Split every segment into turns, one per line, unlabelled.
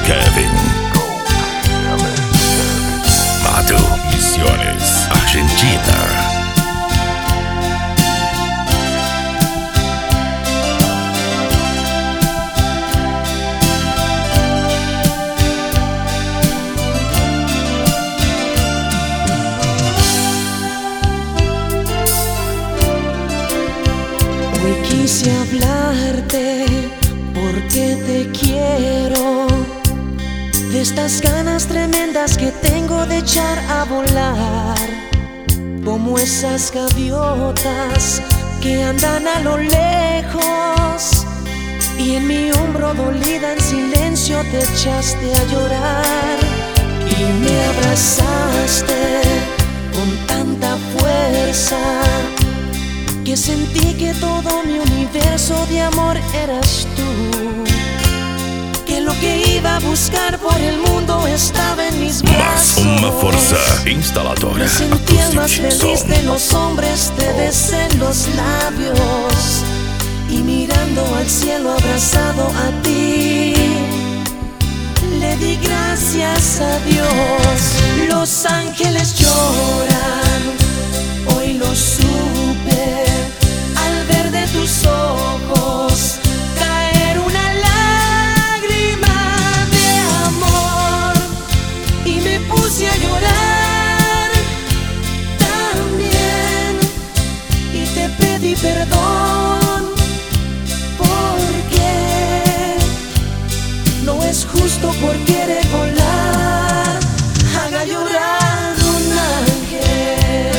Kevin. Madu, Misiones, Argentina.
Hoy quise hablarte porque te quiero, de estas ganas tremendas que tengo de echar a volar, como esas gaviotas que andan a lo lejos, y en mi hombro dolida en silencio te echaste a llorar y me abrazaste con tanta fuerza que sentí que todo mi universo de amor eras tú, que lo que iba a buscar por el mundo estaba en mis brazos.
Más uma força instaladora.
Me sentí el más feliz de los hombres, te besé en los labios y mirando al cielo abrazado a ti, le di gracias a Dios. Los ángeles lloran, hoy lo supe, al ver de tus ojos caer una lágrima de amor, y me puse a llorar también y te pedí perdón, porque no es justo por querer volar haga llorar un ángel.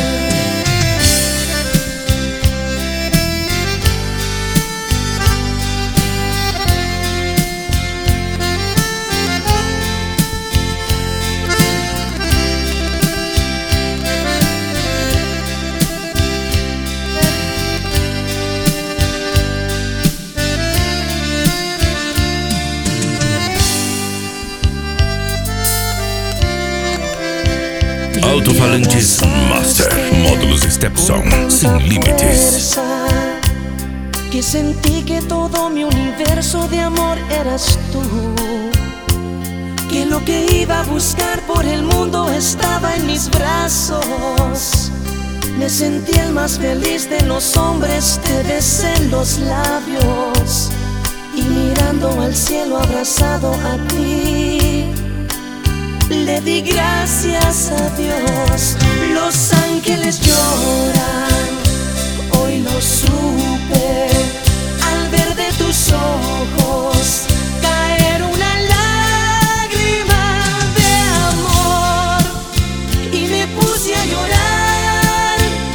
Alto-falantes Master, módulos Stepson, sin límites.
Que sentí que todo mi universo de amor eras tú, que lo que iba a buscar por el mundo estaba en mis brazos. Me sentí el más feliz de los hombres, te besé en los labios y mirando al cielo abrazado a ti, le di gracias a Dios. Los ángeles lloran, hoy lo supe, al ver de tus ojos caer una lágrima de amor, y me puse a llorar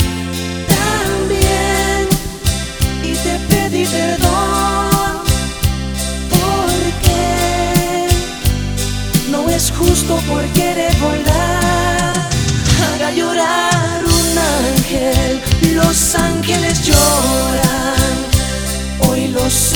también y te pedí perdón, porque no es justo por querer volar haga llorar un ángel. Los ángeles lloran, hoy los